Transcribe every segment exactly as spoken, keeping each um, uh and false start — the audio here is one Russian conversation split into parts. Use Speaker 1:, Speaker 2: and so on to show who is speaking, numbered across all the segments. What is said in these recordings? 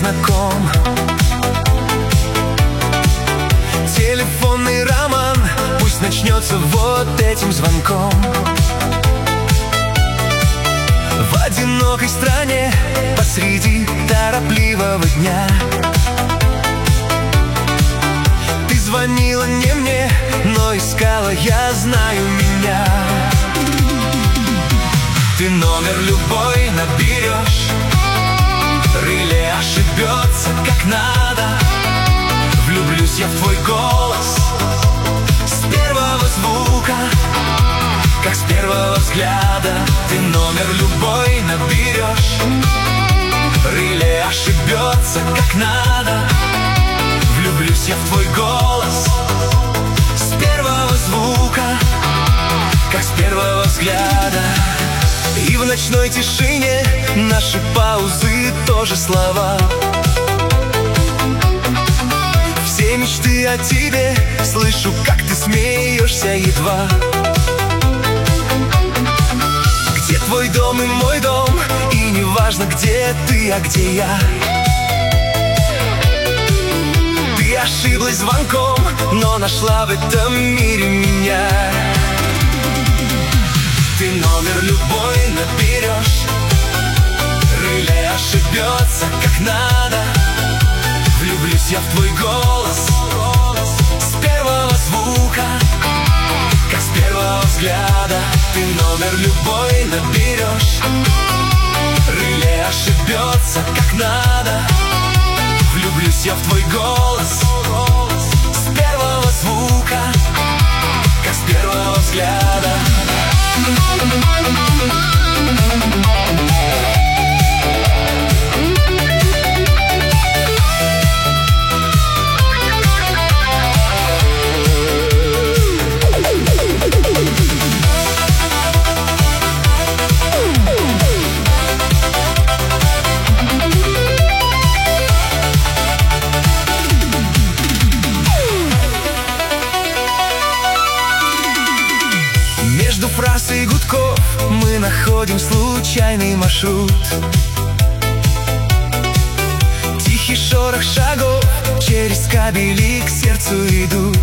Speaker 1: знаком. Телефонный роман пусть начнется вот этим звонком. В одинокой стране посреди торопливого дня ты звонила не мне, но искала, я знаю, меня. Ты номер любой наберешь, рыле ошибется как надо. Влюблюсь я в твой голос с первого звука, как с первого взгляда. Ты номер любой наберешь, рыле ошибется как надо. Влюблюсь я в твой голос с первого звука, как с первого взгляда. И в ночной тишине наши паузы тоже слова. Все мечты о тебе слышу, как ты смеешься едва. Где твой дом и мой дом, и не важно, где ты, а где я. Ты ошиблась звонком, но нашла в этом мире меня. Ты номер любой наберешь, рыле ошибется как надо. Влюблюсь я в твой голос с первого звука, как с первого взгляда. Ты номер любой наберешь, рыле ошибется как надо. Влюблюсь я в твой голос с первого звука, как с первого взгляда. Между фраз и гудков мы находим случайный маршрут. Тихий шорох шагов через кабели к сердцу идут.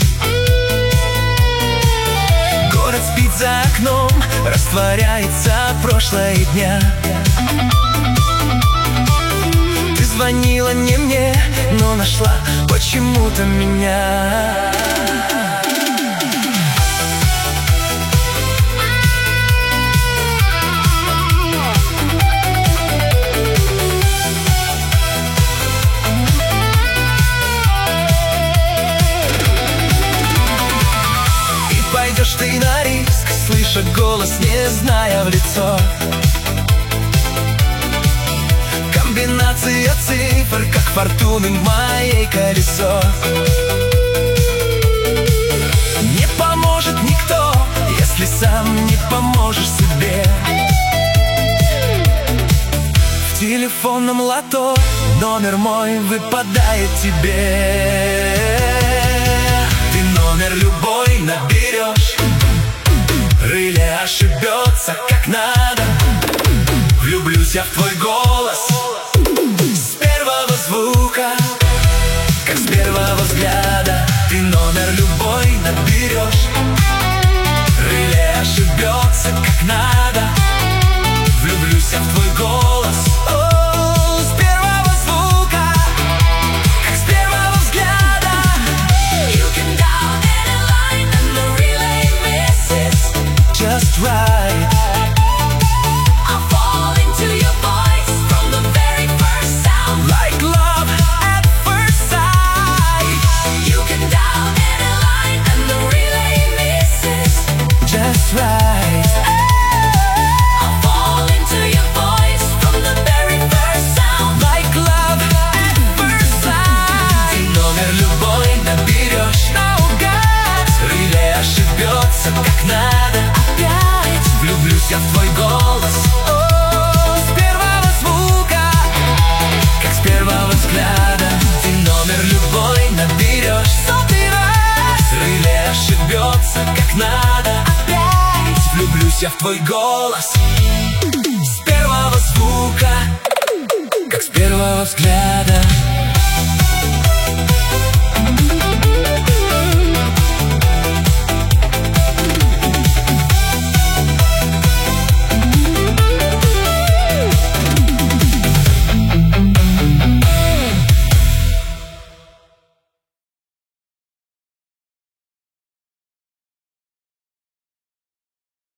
Speaker 1: Город спит за окном, растворяется прошлое дня. Ты звонила не мне, но нашла почему-то меня. Пойдешь ты на риск, слыша голос, не зная в лицо. Комбинация цифр, как фортуны в моей колесо. Не поможет никто, если сам не поможешь себе. В телефонном лото номер мой выпадает тебе. Ты номер любой наберешь, рыле ошибется как надо. Влюблюсь я в твой голос с первого звука, как с первого взгляда. Ты номер любой наберешь, рыле ошибется как надо. Влюблюсь я в твой голос с первого звука, как с первого взгляда. You can dial any line and the relay misses just right. I'll fall into your voice from the very first sound, like love at first sight. You can dial any line and the relay misses just right. I'll fall into your voice from the very first sound, like love at first sight. Ты номер любой наберешь наугад, рыле ошибется как надо. Опять влюблюсь я в твой голос с первого звука, как с первого взгляда. Ты номер любой наберешь сотый раз, рыле ошибется как надо. Опять влюблюсь я в твой голос с первого звука, как с первого взгляда.